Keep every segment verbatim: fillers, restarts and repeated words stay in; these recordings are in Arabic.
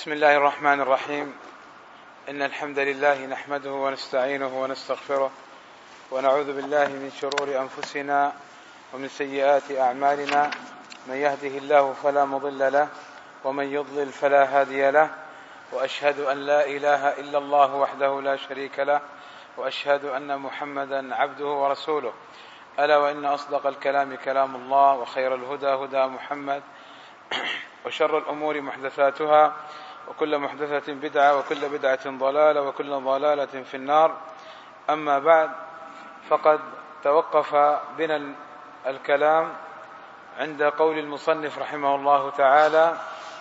بسم الله الرحمن الرحيم. إن الحمد لله نحمده ونستعينه ونستغفره ونعوذ بالله من شرور أنفسنا ومن سيئات أعمالنا. من يهده الله فلا مضل له ومن يضلل فلا هادي له، وأشهد أن لا إله إلا الله وحده لا شريك له، وأشهد أن محمدا عبده ورسوله. ألا وإن أصدق الكلام كلام الله، وخير الهدى هدى محمد، وشر الأمور محدثاتها، وكل محدثة بدعة، وكل بدعة ضلالة، وكل ضلالة في النار. أما بعد، فقد توقف بنا الكلام عند قول المصنف رحمه الله تعالى: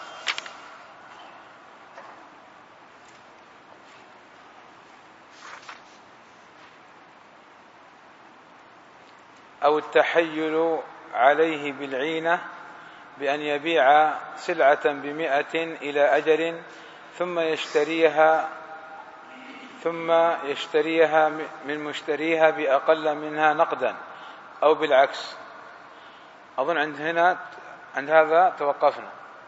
أو التحيل عليه بالعينة بأن يبيع سلعة بمئة إلى أجل ثم يشتريها ثم يشتريها من مشتريها بأقل منها نقدا، أو بالعكس. أظن عند هنا عند هذا توقفنا.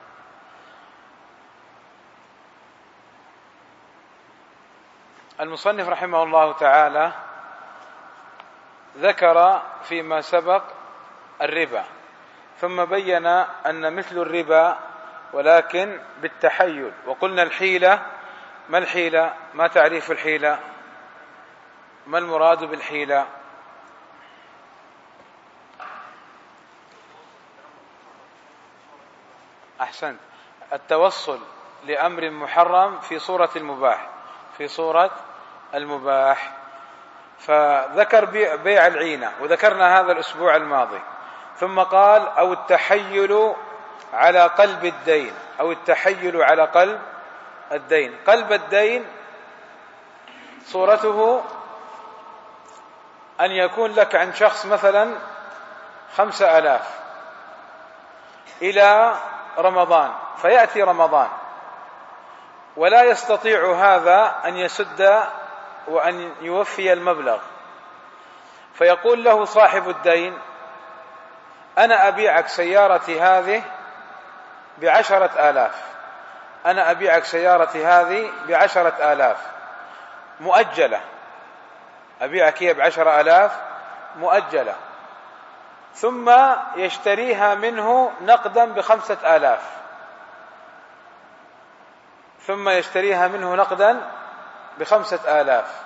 المصنف رحمه الله تعالى ذكر فيما سبق الربا، ثم بين أن مثل الربا ولكن بالتحيل. وقلنا الحيلة، ما الحيلة؟ ما تعريف الحيلة؟ ما المراد بالحيلة؟ أحسنت، التوصل لأمر محرم في صورة المباح، في صورة المباح. فذكر بيع العينة، وذكرنا هذا الأسبوع الماضي. ثم قال: أو التحيل على قلب الدين، أو التحيل على قلب الدين. قلب الدين صورته أن يكون لك عند شخص مثلا خمسة آلاف إلى رمضان، فيأتي رمضان ولا يستطيع هذا أن يسد وأن يوفي المبلغ، فيقول له صاحب الدين: أنا أبيعك سيارتي هذه بعشرة آلاف، أنا أبيعك سيارتي هذه بعشرة آلاف مؤجلة، أبيعك هي بعشرة آلاف مؤجلة، ثم يشتريها منه نقدا بخمسة آلاف، ثم يشتريها منه نقدا بخمسة آلاف.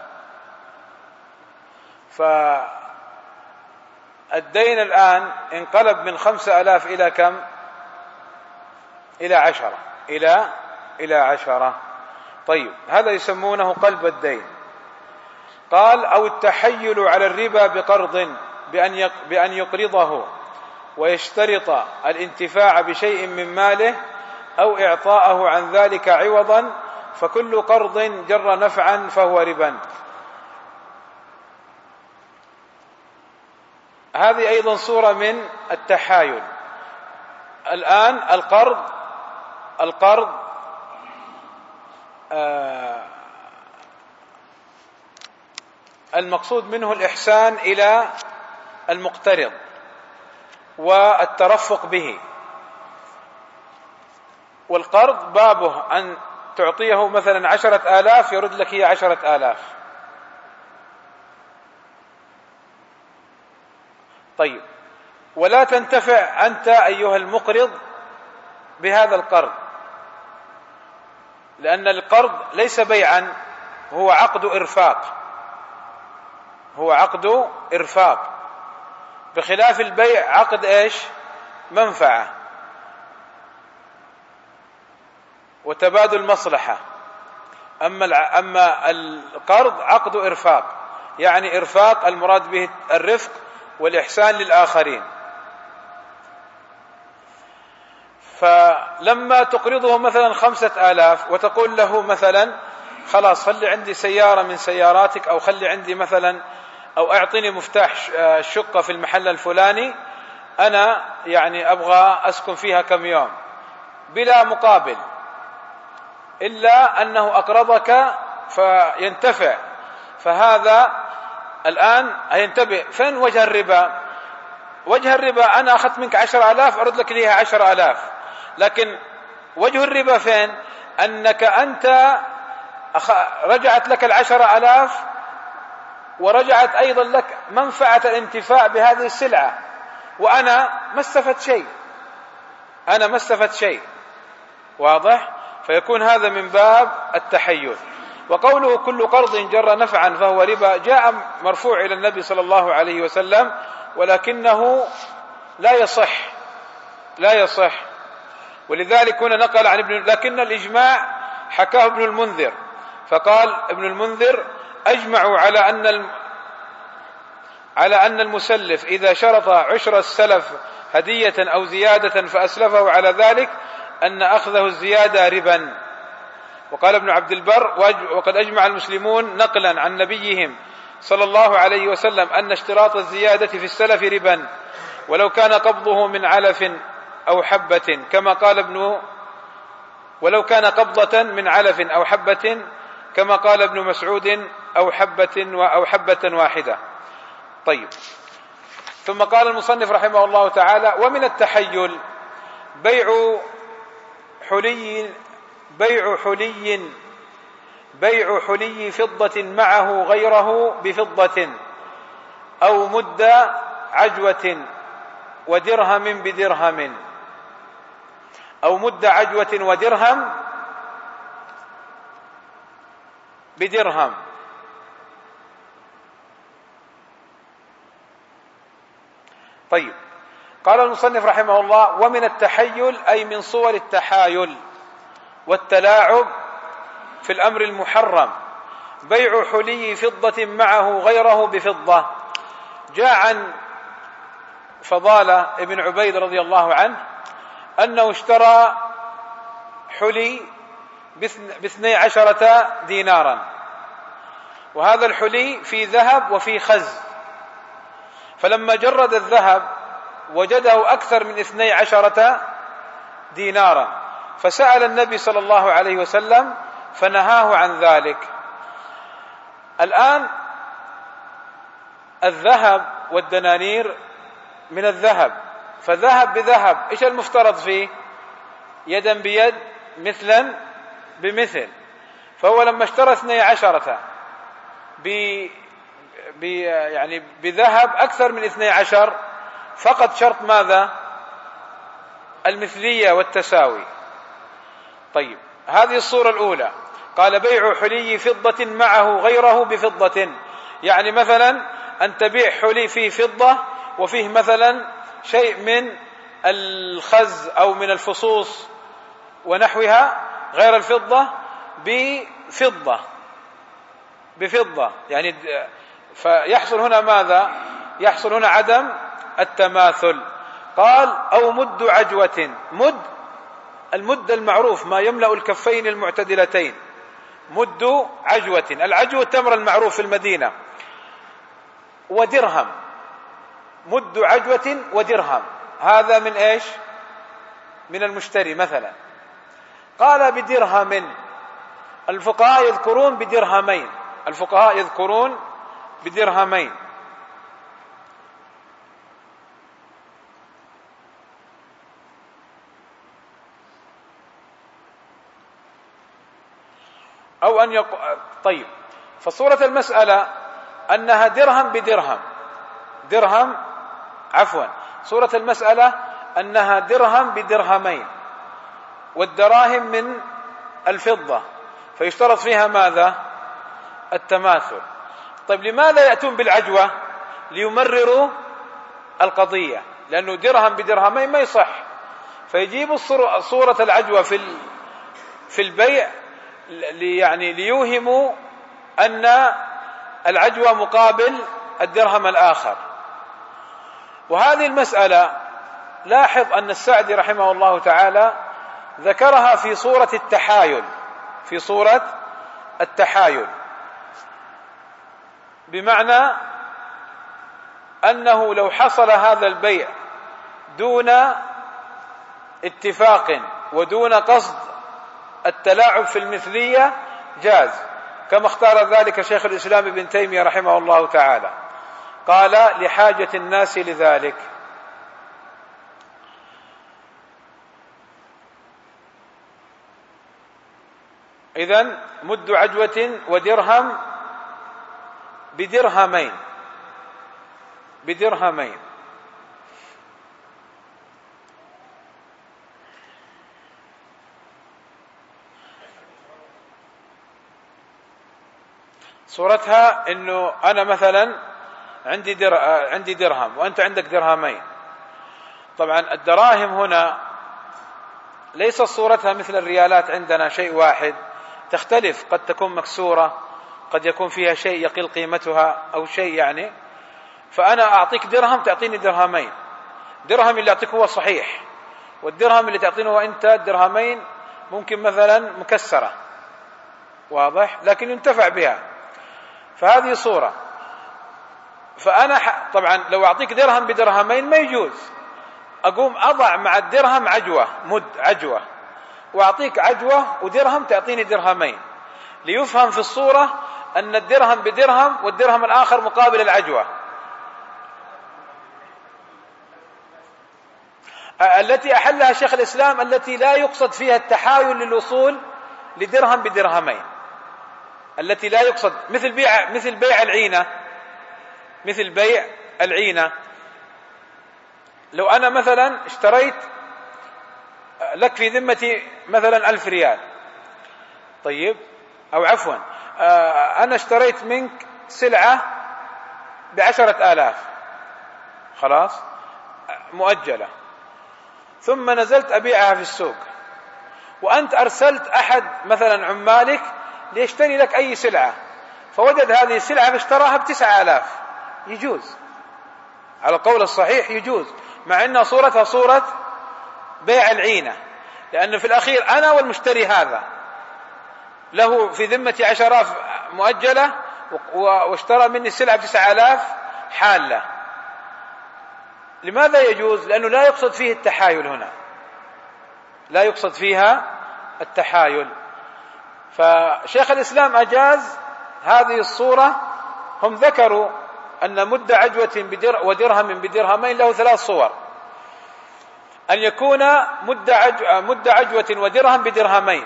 فالدين الآن انقلب من خمسة آلاف إلى كم؟ إلى عشرة، إلى إلى عشرة. طيب، هذا يسمونه قلب الدين. قال: أو التحيل على الربا بقرض بأن بأن يقرضه ويشترط الانتفاع بشيء من ماله أو إعطاءه عن ذلك عوضا، فكل قرض جر نفعا فهو ربا. هذه أيضا صورة من التحايل. الآن القرض القرض آه المقصود منه الإحسان إلى المقترض والترفق به. والقرض بابه أن تعطيه مثلا عشرة آلاف يرد لك هي عشرة آلاف. طيب، ولا تنتفع أنت أيها المقرض بهذا القرض، لأن القرض ليس بيعا، هو عقد إرفاق، هو عقد إرفاق، بخلاف البيع عقد إيش؟ منفعة وتبادل مصلحة. أما أما القرض عقد إرفاق، يعني إرفاق المراد به الرفق والإحسان للآخرين. فلما تقرضه مثلا خمسة آلاف وتقول له مثلا: خلاص خلي عندي سيارة من سياراتك، أو خلي عندي مثلا، أو أعطني مفتاح الشقة في المحل الفلاني، أنا يعني أبغى أسكن فيها كم يوم بلا مقابل، إلا أنه أقرضك فينتفع. فهذا الآن هينتبه فين وجه الربا؟ وجه الربا أنا أخذت منك عشر آلاف أرد لك ليها عشر آلاف، لكن وجه الربا فين؟ أنك أنت رجعت لك العشرة ألاف ورجعت أيضا لك منفعة الانتفاع بهذه السلعة، وأنا ما استفدت شيء، أنا ما استفدت شيء. واضح؟ فيكون هذا من باب التحيل. وقوله كل قرض جر نفعا فهو ربا جاء مرفوع إلى النبي صلى الله عليه وسلم، ولكنه لا يصح لا يصح ولذلك هنا نقل عن ابن، لكن الإجماع حكاه ابن المنذر، فقال ابن المنذر أجمعوا على أن الم... على أن المسلف إذا شرط عشر السلف هدية أو زيادة فأسلفه على ذلك أن أخذه الزيادة ربا. وقال ابن عبد البر وقد أجمع المسلمون نقلا عن نبيهم صلى الله عليه وسلم أن اشتراط الزيادة في السلف ربا ولو كان قبضه من علف أو حبة، كما قال ابن ولو كان قبضة من علف أو حبة كما قال ابن مسعود أو حبة أو حبة واحدة. طيب، ثم قال المصنف رحمه الله تعالى: ومن التحيل بيع حلي بيع حلي بيع حلي فضة معه غيره بفضة أو مد عجوة ودرهم بدرهم أو مد عجوة ودرهم بدرهم. طيب، قال المصنف رحمه الله: ومن التحيل أي من صور التحايل والتلاعب في الأمر المحرم بيع حلي فضة معه غيره بفضة. جاء عن فضالة ابن عبيد رضي الله عنه أنه اشترى حلي باثني عشرة دينارا، وهذا الحلي في ذهب وفي خز، فلما جرد الذهب وجده أكثر من اثني عشرة دينارا، فسأل النبي صلى الله عليه وسلم فنهاه عن ذلك. الآن الذهب والدنانير من الذهب، فذهب بذهب، إيش المفترض فيه؟ يدا بيد مثلا بمثل. فهو لما اشترى اثني عشرة ب... ب... يعني بذهب أكثر من اثني عشر، فقط شرط ماذا؟ المثلية والتساوي. طيب، هذه الصورة الأولى. قال: بيع حلي فضة معه غيره بفضة، يعني مثلا أن تبيع حلي فيه فضة وفيه مثلا شيء من الخز أو من الفصوص ونحوها غير الفضة بفضة بفضة يعني فيحصل هنا ماذا؟ يحصل هنا عدم التماثل. قال: أو مد عجوة. مد، المد المعروف ما يملأ الكفين المعتدلتين، مد عجوة، العجوة التمر المعروف في المدينة. ودرهم، مد عجوة ودرهم، هذا من ايش؟ من المشتري مثلا. قال: بدرهم. الفقهاء يذكرون بدرهمين، الفقهاء يذكرون بدرهمين. أو أن يق... طيب، فصورة المسألة أنها درهم بدرهم، درهم عفوا صورة المسألة أنها درهم بدرهمين، والدراهم من الفضة، فيشترط فيها ماذا؟ التماثل. طيب، لماذا يأتون بالعجوة؟ ليمرروا القضية، لأنه درهم بدرهمين ما يصح، فيجيب صورة العجوة في في البيع يعني ليوهموا أن العجوة مقابل الدرهم الآخر. وهذه المسألة لاحظ أن السعدي رحمه الله تعالى ذكرها في صورة التحايل، في صورة التحايل، بمعنى أنه لو حصل هذا البيع دون اتفاق ودون قصد التلاعب في المثلية جاز، كما اختار ذلك شيخ الإسلام ابن تيمية رحمه الله تعالى، قال: لحاجة الناس لذلك. إذن مد عجوة ودرهم بدرهمين بدرهمين صورتها إنه أنا مثلا عندي در... عندي درهم وأنت عندك درهمين. طبعا الدراهم هنا ليس صورتها مثل الريالات، عندنا شيء واحد، تختلف، قد تكون مكسورة، قد يكون فيها شيء يقل قيمتها أو شيء يعني. فأنا أعطيك درهم تعطيني درهمين، درهم اللي أعطيك هو صحيح، والدرهم اللي تعطينه هو أنت درهمين ممكن مثلا مكسرة، واضح، لكن ينتفع بها. فهذه صورة. فأنا طبعا لو أعطيك درهم بدرهمين ما يجوز، أقوم أضع مع الدرهم عجوة، مد عجوة، وأعطيك عجوة ودرهم تعطيني درهمين، ليفهم في الصورة أن الدرهم بدرهم والدرهم الآخر مقابل العجوة. التي أحلها شيخ الإسلام التي لا يقصد فيها التحايل للوصول لدرهم بدرهمين، التي لا يقصد، مثل بيع مثل بيع العينة، مثل بيع العينة. لو أنا مثلا اشتريت لك في ذمتي مثلا ألف ريال، طيب، أو عفوا أنا اشتريت منك سلعة بعشرة آلاف، خلاص، مؤجلة، ثم نزلت أبيعها في السوق، وأنت أرسلت أحد مثلا عمالك ليشتري لك أي سلعة، فوجد هذه السلعة فاشتراها بتسعة آلاف، يجوز على القول الصحيح، يجوز، مع أن صورتها صورة بيع العينة، لأنه في الأخير أنا والمشتري هذا له في ذمتي عشراف مؤجلة واشترى مني السلعة بتسعة آلاف حالة. لماذا يجوز؟ لأنه لا يقصد فيه التحايل هنا، لا يقصد فيها التحايل. فشيخ الإسلام أجاز هذه الصورة. هم ذكروا أن مد عجوة بدر ودرهم بدرهمين له ثلاث صور: أن يكون مد عجوة, مد عجوة ودرهم بدرهمين،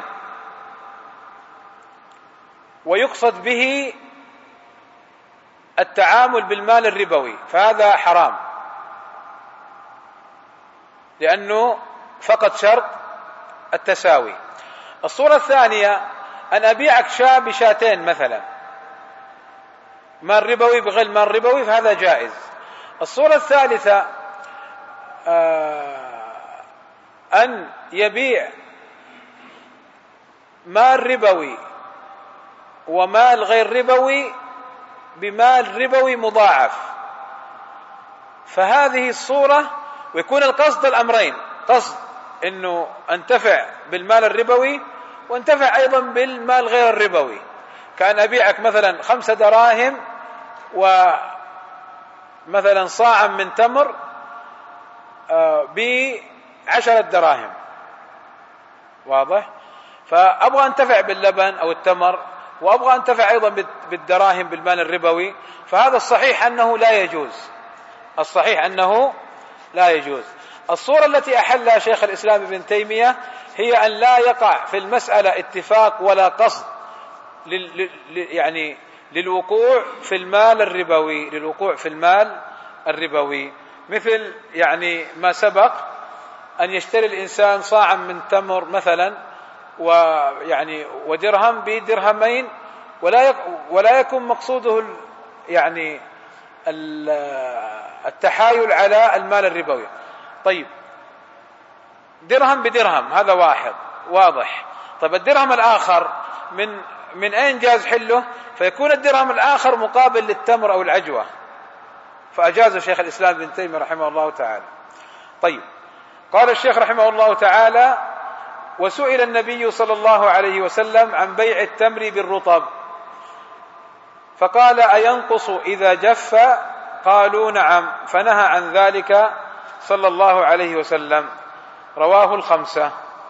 ويقصد به التعامل بالمال الربوي، فهذا حرام، لأنه فقط شرط التساوي. الصورة الثانية أن أبيعك شاة بشاتين مثلا، مال ربوي بغير مال ربوي، فهذا جائز. الصورة الثالثة أن يبيع مال ربوي ومال غير ربوي بمال ربوي مضاعف، فهذه الصورة، ويكون القصد الأمرين، قصد أنه أنتفع بالمال الربوي وانتفع أيضا بالمال غير الربوي، كأن أبيعك مثلا خمسة دراهم ومثلا صاعا من تمر بعشرة دراهم، واضح، فأبغى أنتفع باللبن أو التمر وأبغى أنتفع أيضا بالدراهم بالمال الربوي، فهذا الصحيح أنه لا يجوز، الصحيح أنه لا يجوز. الصورة التي أحلها شيخ الإسلام ابن تيمية هي أن لا يقع في المسألة اتفاق ولا قصد لل يعني للوقوع في المال الربوي، للوقوع في المال الربوي، مثل يعني ما سبق أن يشتري الإنسان صاعا من تمر مثلا ويعني ودرهم بدرهمين، ولا ولا يكون مقصوده يعني التحايل على المال الربوي. طيب، درهم بدرهم هذا واحد واضح. طيب الدرهم الآخر من من أين جاز حله؟ فيكون الدرهم الآخر مقابل للتمر أو العجوة، فأجاز شيخ الإسلام ابن تيمية رحمه الله تعالى. طيب، قال الشيخ رحمه الله تعالى: وسئل النبي صلى الله عليه وسلم عن بيع التمر بالرطب، فقال: أينقص إذا جف؟ قالوا: نعم، فنهى عن ذلك صلى الله عليه وسلم. رواه الخمسة،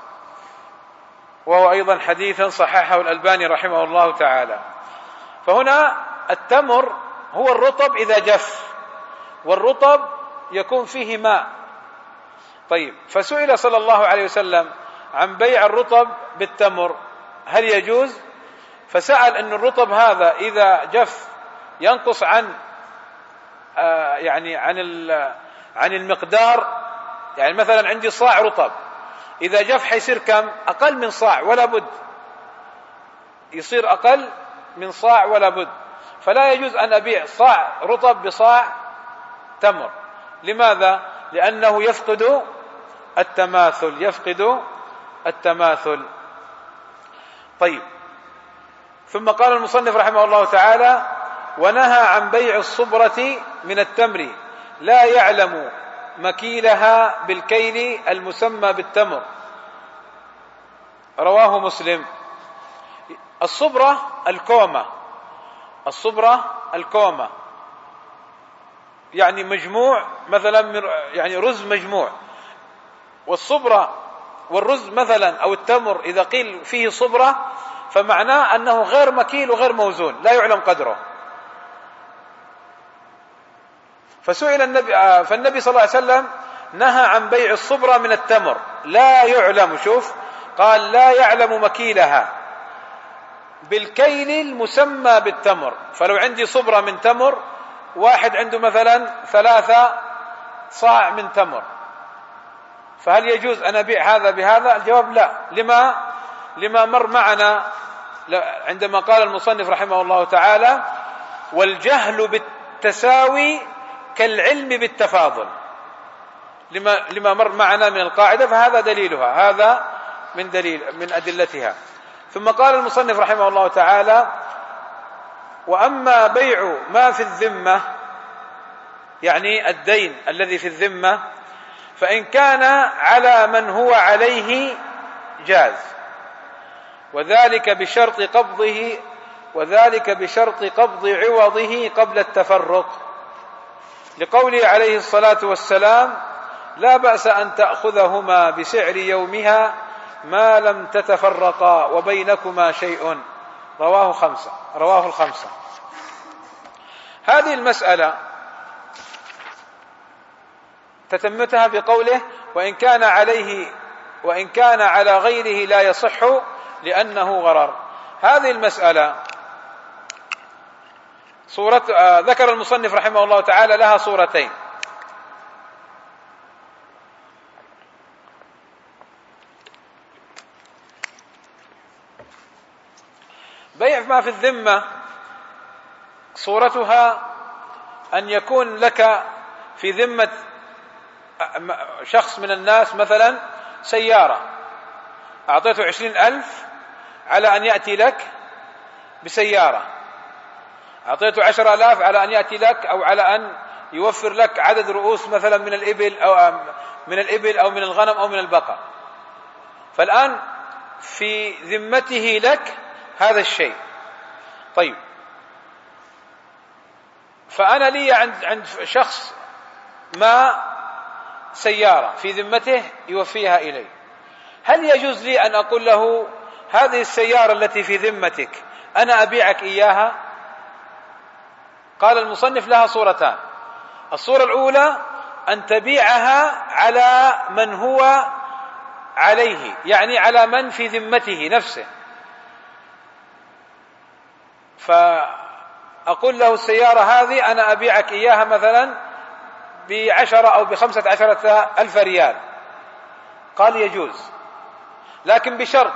وهو أيضا حديث صححه الألباني رحمه الله تعالى. فهنا التمر هو الرطب إذا جف، والرطب يكون فيه ماء. طيب، فسئل صلى الله عليه وسلم عن بيع الرطب بالتمر، هل يجوز؟ فسأل أن الرطب هذا إذا جف ينقص عن آه يعني عن عن المقدار، يعني مثلا عندي صاع رطب، إذا جف حيصير كم؟ أقل من صاع ولا بد، يصير أقل من صاع ولا بد. فلا يجوز أن أبيع صاع رطب بصاع تمر. لماذا؟ لأنه يفقد التماثل، يفقد التماثل. طيب، ثم قال المصنف رحمه الله تعالى: ونهى عن بيع الصبرة من التمر لا يعلم مكيلها بالكيل المسمى بالتمر. رواه مسلم. الصبرة الكومة، الصبرة الكومة يعني مجموع مثلا من يعني رز مجموع. والصبرة والرز مثلا أو التمر إذا قيل فيه صبرة فمعناه أنه غير مكيل وغير موزون، لا يعلم قدره. فسئل النبي فالنبي صلى الله عليه وسلم نهى عن بيع الصبرة من التمر لا يعلم، شوف قال لا يعلم مكيلها بالكيل المسمى بالتمر. فلو عندي صبرة من تمر، واحد عنده مثلا ثلاثة صاع من تمر، فهل يجوز أن أبيع هذا بهذا؟ الجواب لا. لما؟ لما مر معنا عندما قال المصنف رحمه الله تعالى: والجهل بالتساوي كالعلم بالتفاضل. لما لما مر معنا من القاعدة، فهذا دليلها، هذا من دليل من أدلتها. ثم قال المصنف رحمه الله تعالى: وأما بيع ما في الذمة، يعني الدين الذي في الذمة، فإن كان على من هو عليه جاز، وذلك بشرط قبضه وذلك بشرط قبض عوضه قبل التفرق، لقوله عليه الصلاة والسلام: لا بأس أن تأخذهما بسعر يومها ما لم تتفرقا وبينكما شيء. رواه خمسة رواه الخمسة. هذه المسألة تتمتها بقوله: وإن كان عليه وإن كان على غيره لا يصح لأنه غرر. هذه المسألة صورة آه ذكر المصنف رحمه الله تعالى لها صورتين. بيع ما في الذمة صورتها أن يكون لك في ذمة شخص من الناس مثلا سيارة، أعطيته عشرين ألف على أن يأتي لك بسيارة، أعطيته عشر ألاف على أن يأتي لك أو على أن يوفر لك عدد رؤوس مثلا من الإبل أو من الإبل أو من الغنم أو من البقر. فالآن في ذمته لك هذا الشيء. طيب، فأنا لي عند عند شخص ما سيارة في ذمته يوفيها إلي، هل يجوز لي أن أقول له: هذه السيارة التي في ذمتك أنا أبيعك إياها؟ قال المصنف: لها صورتان. الصورة الأولى أن تبيعها على من هو عليه، يعني على من في ذمته نفسه، فأقول له: السيارة هذه أنا أبيعك إياها مثلا بعشرة أو بخمسة عشرة ألف ريال. قال: يجوز، لكن بشرط.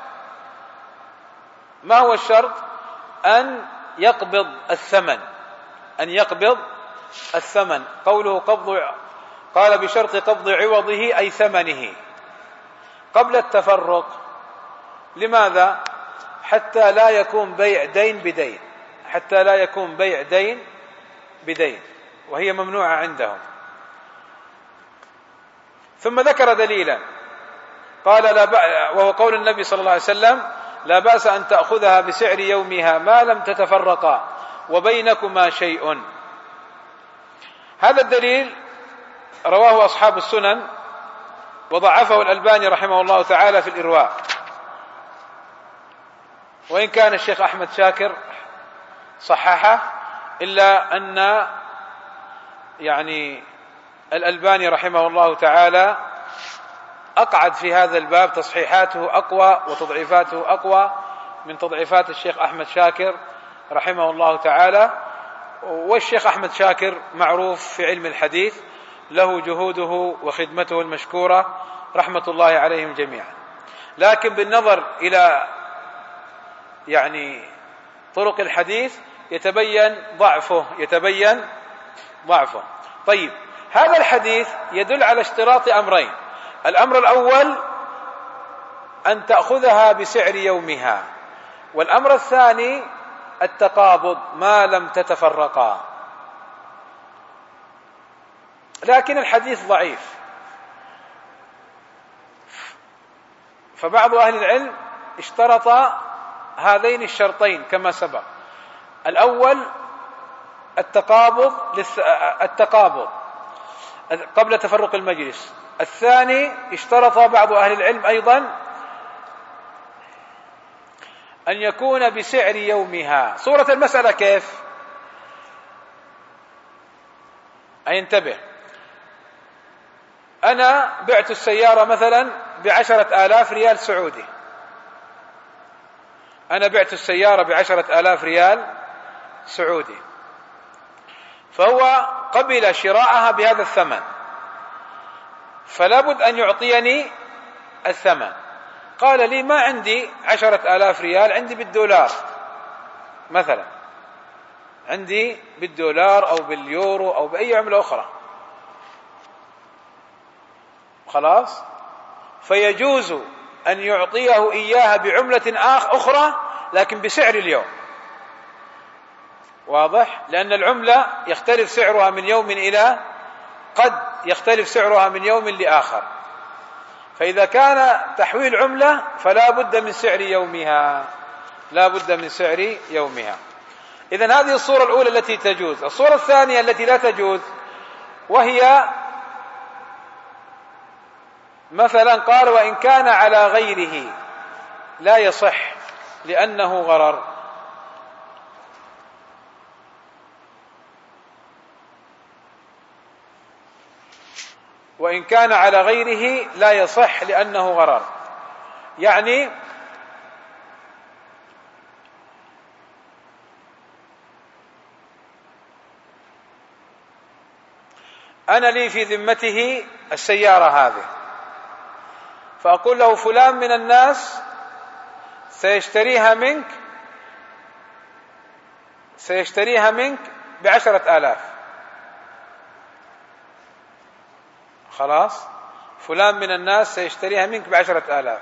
ما هو الشرط؟ أن يقبض الثمن، أن يقبض الثمن. قوله قبض، قال: بشرط قبض عوضه أي ثمنه قبل التفرق. لماذا؟ حتى لا يكون بيع دين بدين، حتى لا يكون بيع دين بدين، وهي ممنوعة عندهم. ثم ذكر دليلا قال: لا بأ وهو قول النبي صلى الله عليه وسلم: لا بأس أن تأخذها بسعر يومها ما لم تتفرقا وبينكما شيء. هذا الدليل رواه أصحاب السنن وضعفه الألباني رحمه الله تعالى في الإرواء، وإن كان الشيخ أحمد شاكر صححه، إلا أن يعني الألباني رحمه الله تعالى أقعد في هذا الباب، تصحيحاته أقوى وتضعيفاته أقوى، من تضعيفات الشيخ أحمد شاكر رحمه الله تعالى. والشيخ أحمد شاكر معروف في علم الحديث، له جهوده وخدمته المشكورة رحمة الله عليهم جميعا. لكن بالنظر إلى يعني طرق الحديث يتبين ضعفه يتبين ضعفه طيب، هذا الحديث يدل على اشتراط أمرين. الأمر الأول أن تأخذها بسعر يومها، والأمر الثاني التقابض ما لم تتفرقا. لكن الحديث ضعيف، فبعض أهل العلم اشترط هذين الشرطين كما سبق. الأول التقابض التقابض قبل تفرق المجلس. الثاني اشترط بعض أهل العلم أيضا أن يكون بسعر يومها. صورة المسألة كيف؟ أي انتبه، أنا بعت السيارة مثلا بعشرة آلاف ريال سعودي، أنا بعت السيارة بعشرة آلاف ريال سعودي، فهو قبل شراءها بهذا الثمن، فلا بد أن يعطيني الثمن. قال لي ما عندي عشرة آلاف ريال، عندي بالدولار مثلا، عندي بالدولار أو باليورو أو بأي عملة أخرى، خلاص، فيجوز أن يعطيه إياها بعملة أخرى لكن بسعر اليوم. واضح؟ لأن العملة يختلف سعرها من يوم إلى قد يختلف سعرها من يوم لآخر، فإذا كان تحويل عملة فلا بد من سعر يومها، لا بد من سعر يومها. إذن هذه الصورة الأولى التي تجوز. الصورة الثانية التي لا تجوز وهي مثلا قال وإن كان على غيره لا يصح لأنه غرر. وإن كان على غيره لا يصح لأنه غرر، يعني أنا لي في ذمته السيارة هذه، فأقول له فلان من الناس سيشتريها منك سيشتريها منك بعشرة آلاف، خلاص، فلان من الناس سيشتريها منك بعشرة آلاف.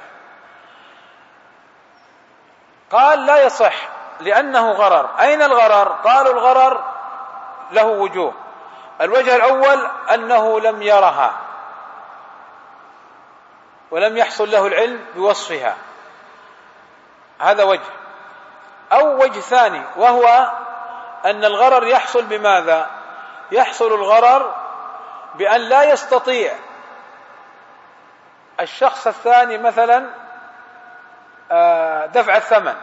قال لا يصح لأنه غرر. أين الغرر؟ قالوا الغرر له وجوه. الوجه الأول أنه لم يرها ولم يحصل له العلم بوصفها، هذا وجه. أو وجه ثاني وهو أن الغرر يحصل بماذا؟ يحصل الغرر بأن لا يستطيع الشخص الثاني مثلا دفع الثمن،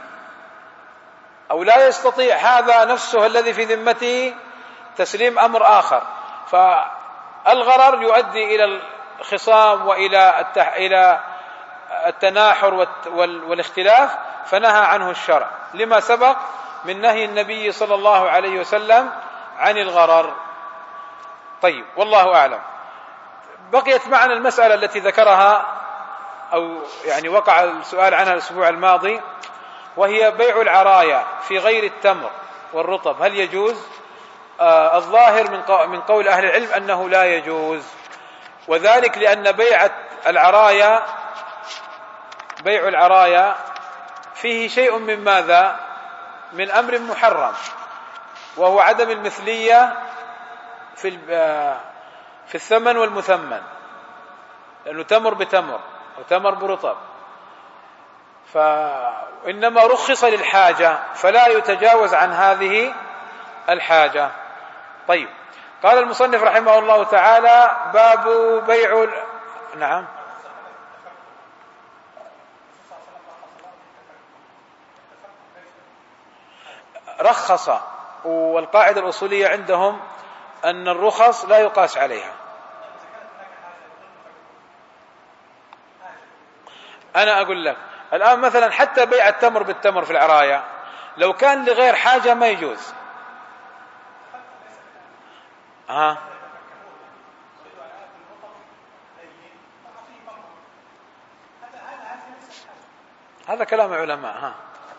أو لا يستطيع هذا نفسه الذي في ذمته تسليم أمر آخر، فالغرر يؤدي إلى الخصام وإلى إلى التناحر والاختلاف، فنهى عنه الشرع لما سبق من نهي النبي صلى الله عليه وسلم عن الغرر. طيب، والله أعلم. بقيت معنا المسألة التي ذكرها أو يعني وقع السؤال عنها الأسبوع الماضي، وهي بيع العرايا في غير التمر والرطب، هل يجوز؟ آه الظاهر من من قول أهل العلم أنه لا يجوز، وذلك لأن بيع العرايا بيع العرايا فيه شيء من ماذا؟ من أمر محرم، وهو عدم المثلية في في الثمن والمثمن، لأنه تمر بتمر وتمر برطب، فإنما رخص للحاجة فلا يتجاوز عن هذه الحاجة. طيب، قال المصنف رحمه الله تعالى باب بيع ال... نعم رخص، والقاعدة الأصولية عندهم أن الرخص لا يقاس عليها. أنا أقول لك الآن مثلا حتى بيع التمر بالتمر في العراية لو كان لغير حاجة ما يجوز. ها هذا كلام العلماء. ها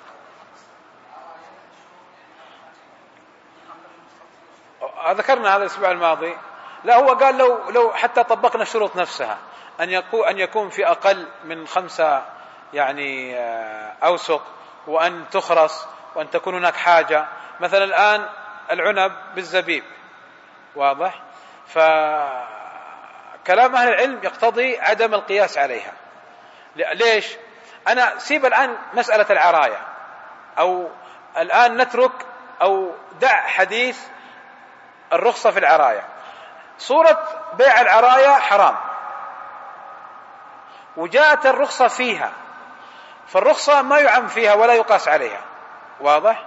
ذكرنا هذا الأسبوع الماضي. لا هو قال لو لو حتى طبقنا الشروط نفسها أن يكون أن يكون في أقل من خمسة يعني أوسق، وأن تخرس، وأن تكون هناك حاجة. مثلا الآن العنب بالزبيب واضح، فكلام أهل العلم يقتضي عدم القياس عليها. ليش؟ أنا سيب الآن مسألة العراية، أو الآن نترك أو دع حديث الرخصة في العراية. صورة بيع العراية حرام وجاءت الرخصة فيها، فالرخصة ما يعم فيها ولا يقاس عليها. واضح؟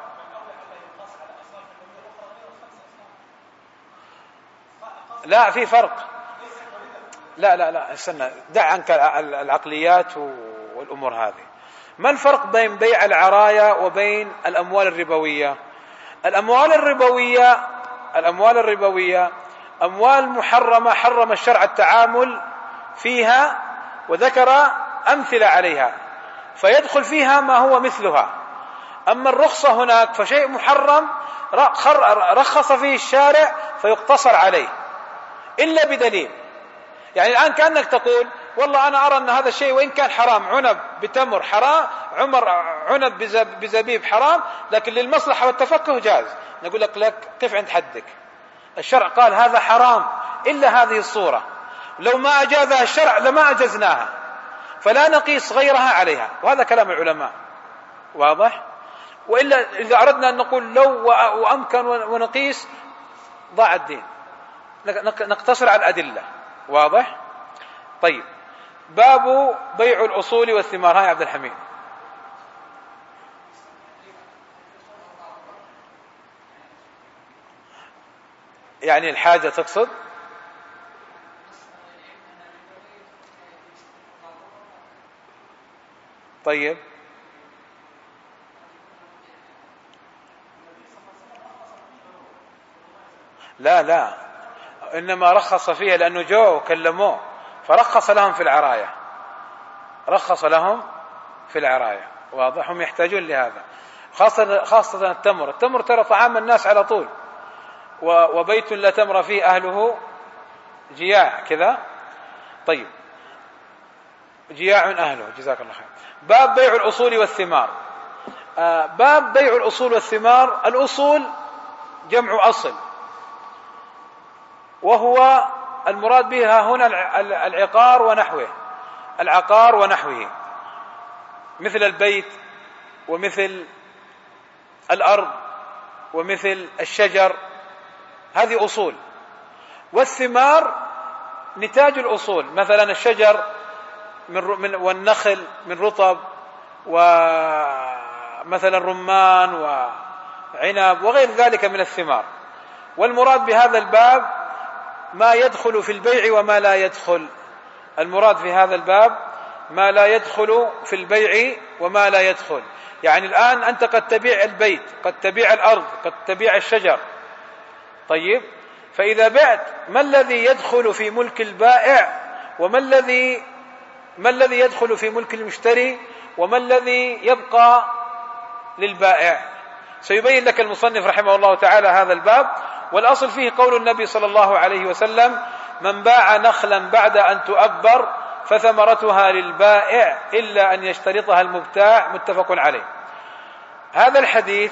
لا في فرق. لا لا لا استنى، دع عنك العقليات والأمور هذه. ما الفرق بين بيع العراية وبين الأموال الربوية؟ الأموال الربوية الأموال الربوية أموال محرمة، حرم الشرع التعامل فيها وذكر أمثلة عليها، فيدخل فيها ما هو مثلها. أما الرخصة هناك فشيء محرم رخص فيه الشارع فيقتصر عليه إلا بدليل. يعني الآن كأنك تقول والله أنا أرى أن هذا الشيء وإن كان حرام، عنب بتمر حرام، عمر عنب بزبيب حرام، لكن للمصلحة والتفكه جاز. نقول لك لك كيف عند حدك؟ الشرع قال هذا حرام إلا هذه الصورة، لو ما أجازها الشرع لما أجزناها، فلا نقيس غيرها عليها. وهذا كلام العلماء. واضح؟ وإلا إذا أردنا أن نقول لو وأمكن ونقيس ضاع الدين، نقتصر على الأدلة. واضح؟ طيب، باب بيع الأصول والثمار. هاي عبد الحميد. يعني الحاجة تقصد؟ طيب لا لا إنما رخص فيها لأنه جاءوا وكلموه فرخص لهم في العراية، رخص لهم في العراية. واضح؟ هم يحتاجون لهذا، خاصة خاصة التمر. التمر ترى طعام الناس على طول، وبيت لا تمر فيه أهله جياع كذا. طيب، جياع أهله، جزاك الله خير. باب بيع الأصول والثمار. آه باب بيع الأصول والثمار. الأصول جمع أصل، وهو المراد بها هنا العقار ونحوه، العقار ونحوه، مثل البيت ومثل الأرض ومثل الشجر، هذه أصول. والثمار نتاج الأصول، مثلا الشجر من والنخل من رطب، ومثلا رمان وعنب وغير ذلك من الثمار. والمراد بهذا الباب ما يدخل في البيع وما لا يدخل. المراد في هذا الباب ما لا يدخل في البيع وما لا يدخل. يعني الآن أنت قد تبيع البيت، قد تبيع الأرض، قد تبيع الشجر. طيب، فإذا بعت ما الذي يدخل في ملك البائع وما الذي ما الذي يدخل في ملك المشتري وما الذي يبقى للبائع؟ سيبين لك المصنف رحمه الله تعالى هذا الباب. والأصل فيه قول النبي صلى الله عليه وسلم: من باع نخلا بعد أن تؤبر فثمرتها للبائع إلا أن يشترطها المبتاع. متفق عليه. هذا الحديث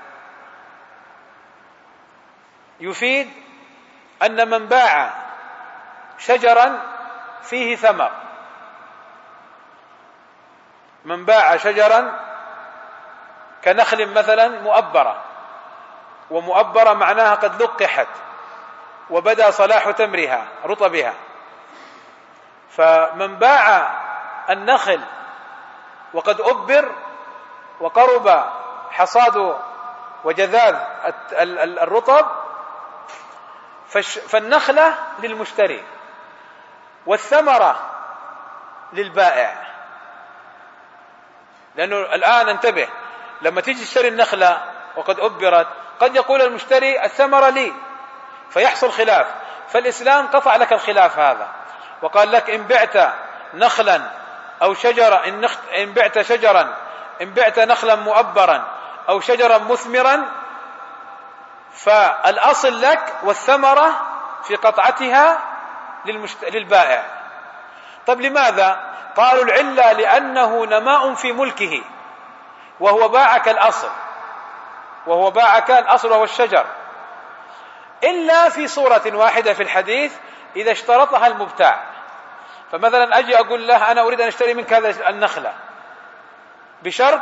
يفيد أن من باع شجرا فيه ثمر، من باع شجرا كنخل مثلا مؤبرة، ومؤبرة معناها قد لقحت وبدأ صلاح تمرها رطبها، فمن باع النخل وقد أبر وقرب حصاد وجذاذ الرطب فالنخلة للمشتري والثمرة للبائع. لأنه الآن انتبه، لما تيجي تشتري النخلة وقد أبرت قد يقول المشتري الثمرة لي فيحصل خلاف، فالإسلام قطع لك الخلاف هذا وقال لك إن بعت نخلا أو شجرة، إن بعت شجرا، إن بعت نخلا مؤبرا أو شجرا مثمرا فالأصل لك والثمرة في قطعتها للمشت... للبائع. طب لماذا؟ قالوا العلة لأنه نماء في ملكه وهو باعك الأصل، وهو باعك الأصل وهو الشجر، إلا في صورة واحدة في الحديث إذا اشترطها المبتاع. فمثلا أجي أقول له أنا أريد أن أشتري منك هذا النخلة بشرط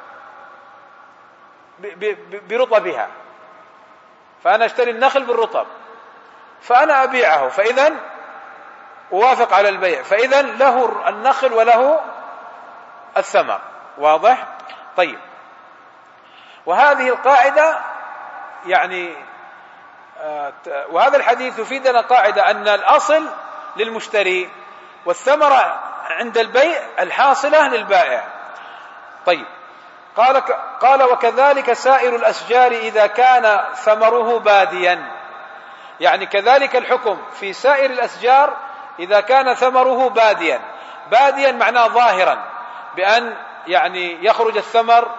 برطبها، فأنا أشتري النخل بالرطب فأنا أبيعه، فإذا أوافق على البيع، فإذا له النخل وله الثمر. واضح؟ طيب، وهذه القاعدة يعني آه وهذا الحديث يفيدنا قاعدة أن الأصل للمشتري والثمرة عند البيع الحاصلة للبائع. طيب، قال قال وكذلك سائر الأشجار إذا كان ثمره باديا، يعني كذلك الحكم في سائر الأشجار إذا كان ثمره باديا. باديا معناه ظاهرا، بأن يعني يخرج الثمر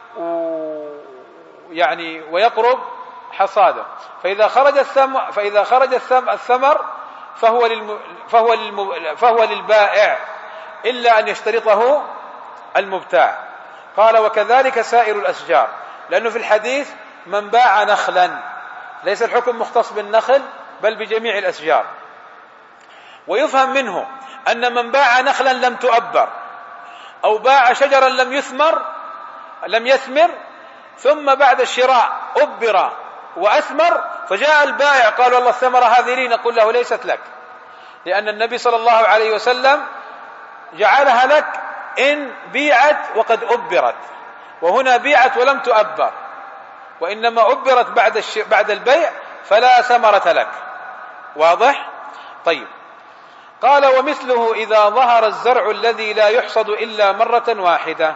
يعني ويقرب حصاده، فإذا خرج الثمر فإذا خرج الثمر فهو للم فهو للم فهو للبائع إلا أن يشترطه المبتاع. قال وكذلك سائر الأشجار، لأنه في الحديث من باع نخلا، ليس الحكم مختص بالنخل بل بجميع الأشجار. ويفهم منه أن من باع نخلا لم تؤبر أو باع شجرا لم يثمر لم يثمر ثم بعد الشراء أبر وأثمر فجاء البائع قال والله الثمرة هذه لي، نقول له ليست لك، لأن النبي صلى الله عليه وسلم جعلها لك إن بيعت وقد أبرت، وهنا بيعت ولم تؤبر، وإنما أبرت بعد الش... بعد البيع فلا ثمرة لك. واضح؟ طيب، قال ومثله إذا ظهر الزرع الذي لا يحصد إلا مرة واحدة.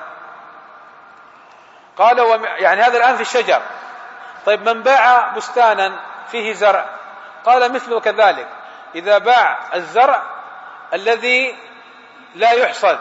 قال وم... يعني هذا الآن في الشجر. طيب، من باع بستانا فيه زرع، قال مثله كذلك إذا باع الزرع الذي لا يحصد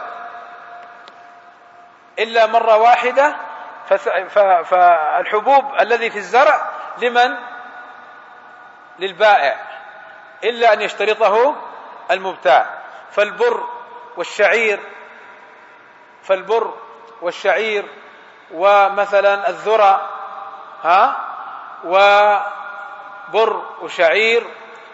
إلا مرة واحدة فالحبوب الذي في الزرع لمن؟ للبائع إلا أن يشترطه المبتاع. فالبر والشعير فالبر والشعير ومثلا الذرة، ها، وبر وشعير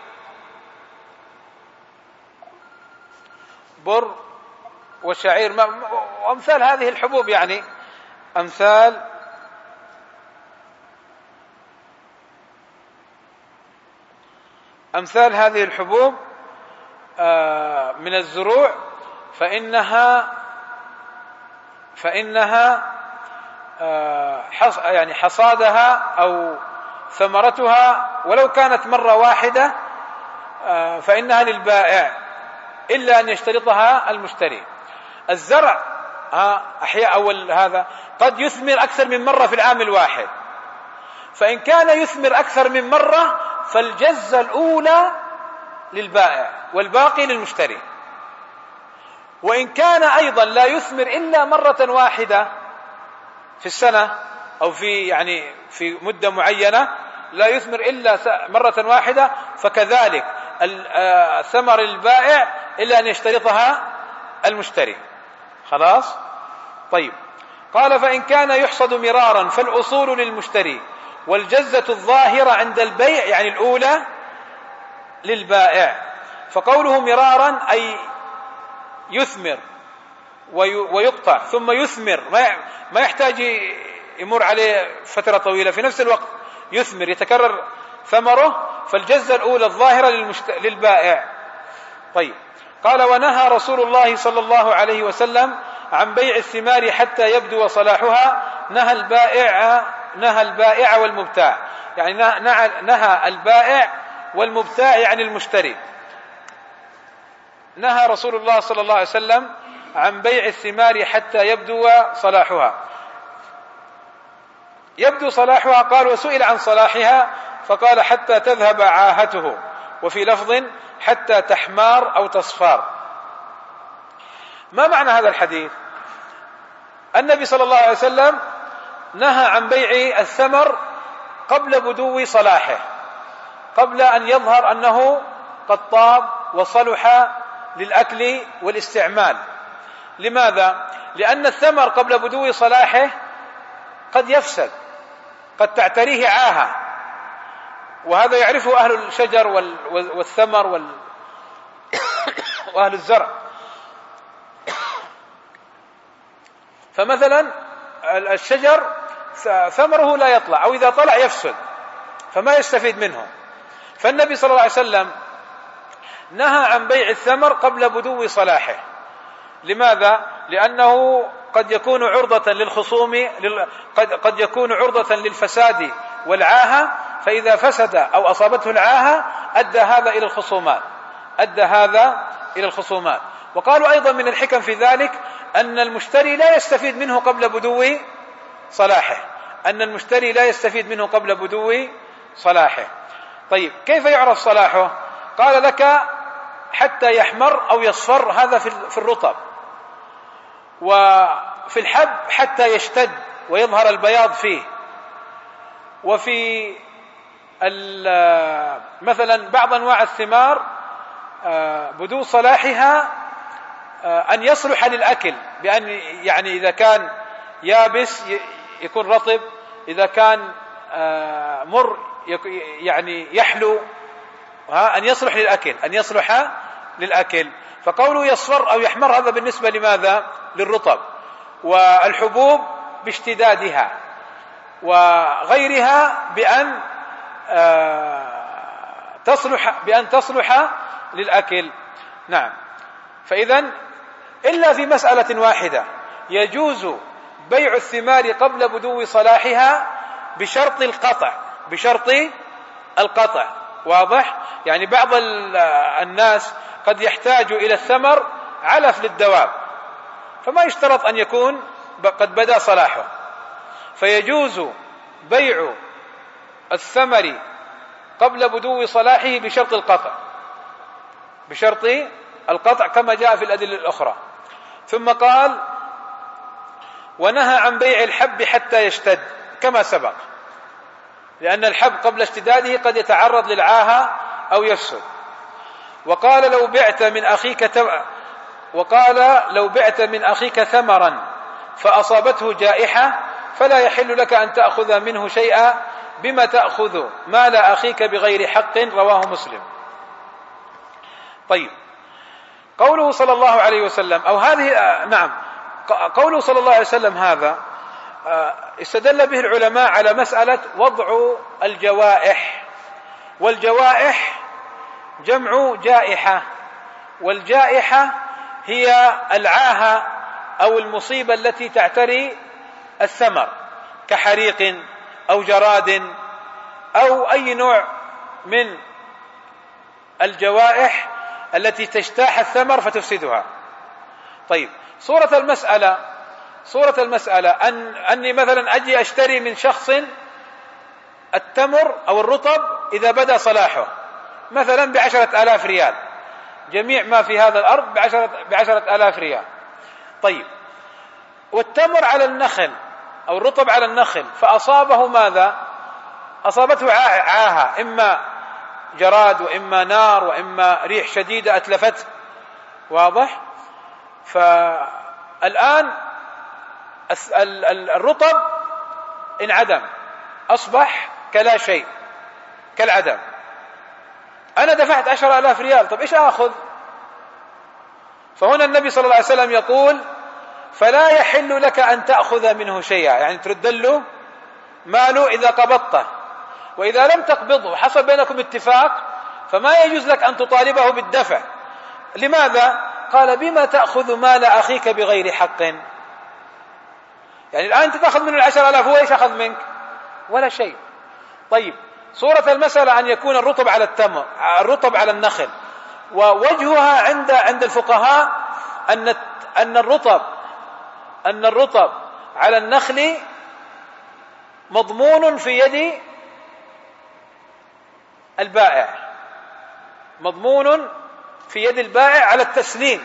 بر وشعير وأمثال هذه الحبوب، يعني أمثال أمثال هذه الحبوب من الزروع فإنها فإنها يعني حصادها أو ثمرتها ولو كانت مرة واحدة فإنها للبائع إلا أن يشترطها المشتري. الزرع أحياء أول هذا قد يثمر أكثر من مرة في العام الواحد، فإن كان يثمر أكثر من مرة فالجزة الأولى للبائع والباقي للمشتري. وإن كان أيضا لا يثمر إلا مرة واحدة في السنة أو في يعني في مدة معينة لا يثمر إلا مرة واحدة فكذلك ثمر البائع إلا أن يشترطها المشتري. خلاص؟ طيب، قال فإن كان يحصد مرارا فالأصول للمشتري والجزة الظاهرة عند البيع يعني الأولى للبائع. فقوله مرارا أي يثمر ويقطع ثم يثمر، ما يحتاج يمر عليه فترة طويلة، في نفس الوقت يثمر يتكرر ثمره، فالجزة الأولى الظاهرة للمشت... للبائع. طيب، قال ونهى رسول الله صلى الله عليه وسلم عن بيع الثمار حتى يبدو صلاحها، نهى البائع نهى البائع والمبتاع، يعني نهى البائع والمبتاع يعني المشتري. نهى رسول الله صلى الله عليه وسلم عن بيع الثمار حتى يبدو صلاحها. يبدو صلاحها، قال وسئل عن صلاحها فقال حتى تذهب عاهته، وفي لفظ حتى تحمار أو تصفار. ما معنى هذا الحديث؟ النبي صلى الله عليه وسلم نهى عن بيع الثمر قبل بدو صلاحه، قبل أن يظهر أنه قد طاب وصلح للأكل والاستعمال. لماذا؟ لأن الثمر قبل بدو صلاحه قد يفسد، قد تعتريه عاهة، وهذا يعرفه أهل الشجر والثمر وأهل الزرع. فمثلا الشجر ثمره لا يطلع، أو إذا طلع يفسد فما يستفيد منه. فالنبي صلى الله عليه وسلم نهى عن بيع الثمر قبل بدو صلاحه. لماذا؟ لأنه قد يكون عرضة للخصوم، قد قد يكون عرضة للفساد والعاهة، فإذا فسد أو أصابته العاهة أدى هذا إلى الخصومات أدى هذا إلى الخصومات. وقالوا أيضا من الحكم في ذلك أن المشتري لا يستفيد منه قبل بدو صلاحه أن المشتري لا يستفيد منه قبل بدو صلاحه. طيب، كيف يعرف صلاحه؟ قال لك حتى يحمر أو يصفر، هذا في الرطب، وفي الحب حتى يشتد ويظهر البياض فيه. وفي مثلا بعض أنواع الثمار بدو صلاحها أن يصلح للأكل، بأن يعني إذا كان يابس يكون رطب، إذا كان مر يعني يحلو، أن يصلح للأكل أن يصلح للأكل. فقوله يصفر أو يحمر هذا بالنسبة لماذا؟ للرطب. والحبوب باشتدادها، وغيرها بأن تصلح بأن تصلح للأكل. نعم. فإذن إلا في مسألة واحدة، يجوز بيع الثمار قبل بدو صلاحها بشرط القطع بشرط القطع واضح؟ يعني بعض الناس قد يحتاج إلى الثمر علف للدواب، فما يشترط أن يكون قد بدا صلاحه، فيجوز بيع الثمر قبل بدو صلاحه بشرط القطع بشرط القطع كما جاء في الأدلة الأخرى. ثم قال ونهى عن بيع الحب حتى يشتد كما سبق، لأن الحب قبل اشتداده قد يتعرض للعاهة أو يفسد. وقال لو بعت من أخيك تم... وقال لو بعت من أخيك ثمرا فأصابته جائحة فلا يحل لك أن تأخذ منه شيئا، بما تأخذ مال أخيك بغير حق، رواه مسلم. طيب، قوله صلى الله عليه وسلم أو هذه آه نعم قوله صلى الله عليه وسلم هذا آه استدل به العلماء على مسألة وضع الجوائح. والجوائح جمع جائحة، والجائحة هي العاهة أو المصيبة التي تعتري الثمر، كحريق أو جراد أو أي نوع من الجوائح التي تجتاح الثمر فتفسدها. طيب، صورة المسألة صورة المسألة أن أني مثلا أجي أشتري من شخص التمر أو الرطب إذا بدأ صلاحه مثلا بعشرة آلاف ريال، جميع ما في هذا الأرض بعشرة, بعشرة آلاف ريال. طيب، والتمر على النخل أو الرطب على النخل فأصابه ماذا؟ أصابته عاهة، إما جراد وإما نار وإما ريح شديدة أتلفته، واضح؟ فالآن الرطب انعدم، أصبح كلا شيء، كالعدم. أنا دفعت عشر آلاف ريال، طب إيش أخذ؟ فهنا النبي صلى الله عليه وسلم يقول فلا يحل لك أن تأخذ منه شيئا، يعني ترد له ماله إذا قبضته، وإذا لم تقبضه حصل بينكم اتفاق فما يجوز لك أن تطالبه بالدفع. لماذا؟ قال بما تأخذ مال أخيك بغير حق. يعني الآن أنت تأخذ منه العشر آلاف، هو إيش أخذ منك؟ ولا شيء. طيب، صورة المسألة أن يكون الرطب على التمر الرطب على النخل، ووجهها عند عند الفقهاء أن أن الرطب أن الرطب على النخل مضمون في يد البائع، مضمون في يد البائع على التسليم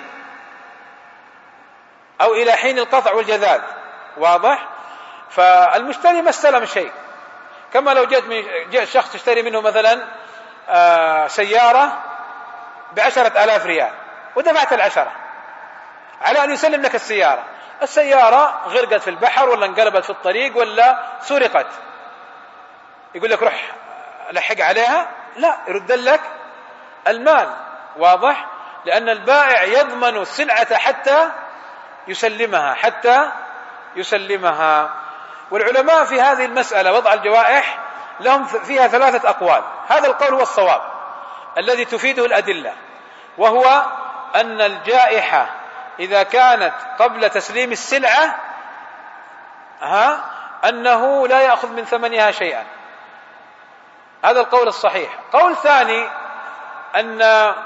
أو إلى حين القطع والجذاذ. واضح؟ فالمشتري ما استلم شيء، كما لو جاء جاء شخص يشتري منه مثلا سيارة بعشرة آلاف ريال ودفعت العشرة على أن يسلم لك السيارة، السيارة غرقت في البحر ولا انقلبت في الطريق ولا سرقت، يقول لك روح لحق عليها؟ لا، يرد لك المال. واضح؟ لأن البائع يضمن السلعة حتى يسلمها حتى يسلمها. والعلماء في هذه المسألة وضع الجوائح لهم فيها ثلاثة أقوال. هذا القول هو الصواب الذي تفيده الأدلة، وهو أن الجائحة إذا كانت قبل تسليم السلعة ها أنه لا يأخذ من ثمنها شيئا. هذا القول الصحيح. قول ثاني أن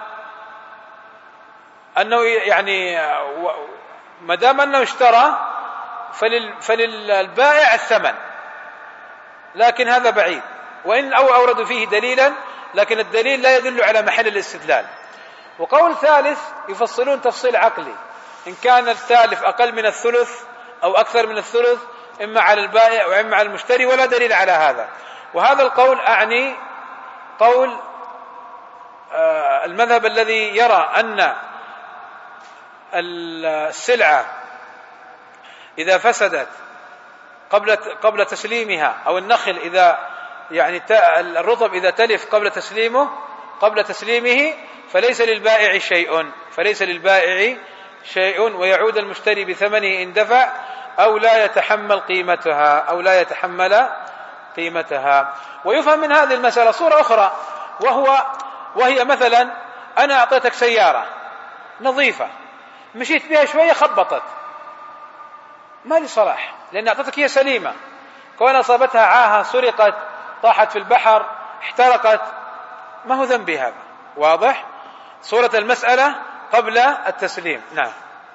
أنه يعني ما دام أنه اشترى فلل فللبائع الثمن، لكن هذا بعيد، وإن أو أوردوا فيه دليلا لكن الدليل لا يدل على محل الاستدلال. وقول ثالث يفصلون تفصيل عقلي، إن كان التالف أقل من الثلث أو أكثر من الثلث إما على البائع وإما على المشتري، ولا دليل على هذا. وهذا القول أعني قول المذهب الذي يرى أن السلعة إذا فسدت قبل قبل تسليمها، أو النخل إذا يعني الرطب إذا تلف قبل تسليمه قبل تسليمه فليس للبائع شيء فليس للبائع شيء ويعود المشتري بثمنه إن دفع أو لا يتحمل قيمتها أو لا يتحمل قيمتها. ويفهم من هذه المسألة صورة أخرى، وهو وهي مثلا أنا أعطيتك سيارة نظيفة، مشيت بها شوية خبطت، ما لي صلاح لأن أعطيتك هي سليمة، كون أصابتها عاهة سرقت طاحت في البحر احترقت، ما هو ذنبي هذا. واضح؟ صورة المسألة قبل التسليم. نعم.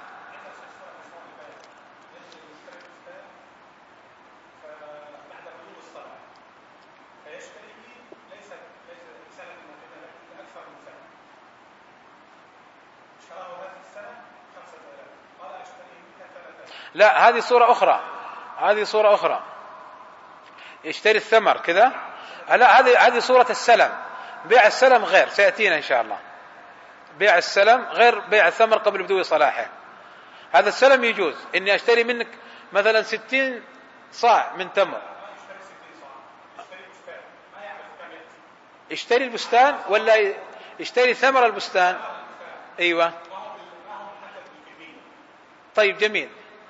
لا، هذه صورة أخرى هذه صورة أخرى يشتري الثمر كذا. لا، هذه هذه صورة السلم. بيع السلم غير، سيأتينا إن شاء الله. بيع السلم غير بيع الثمر قبل بدو صلاحه. هذا السلم يجوز إني أشتري منك مثلا ستين صاع من تمر. يشتري البستان ولا يشتري ثمر البستان؟ أيوة. طيب جميل.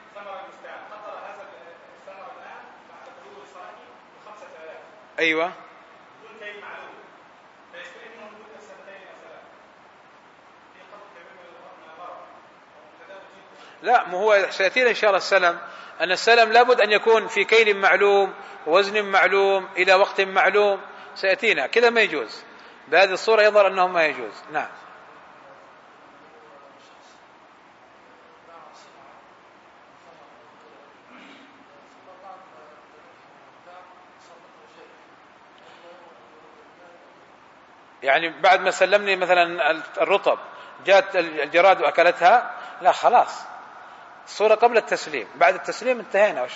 أيوة. لا، ما هو سيأتينا إن شاء الله السلم أن السلم لابد أن يكون في كيل معلوم ووزن معلوم إلى وقت معلوم، سيأتينا كذا ما يجوز. بهذه الصورة يظهر أنه ما يجوز. نعم. يعني بعد ما سلمني مثلا الرطب جاءت الجراد وأكلتها، لا خلاص، الصورة قبل التسليم. بعد التسليم انتهينا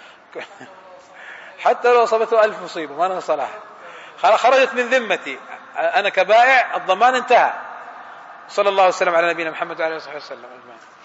حتى لو أصابته ألف مصيبة ما لها صلاح، خرجت من ذمتي أنا كبائع، الضمان انتهى. صلى الله عليه وسلم على نبينا محمد وعلى آله وصحبه وسلم أجمعين.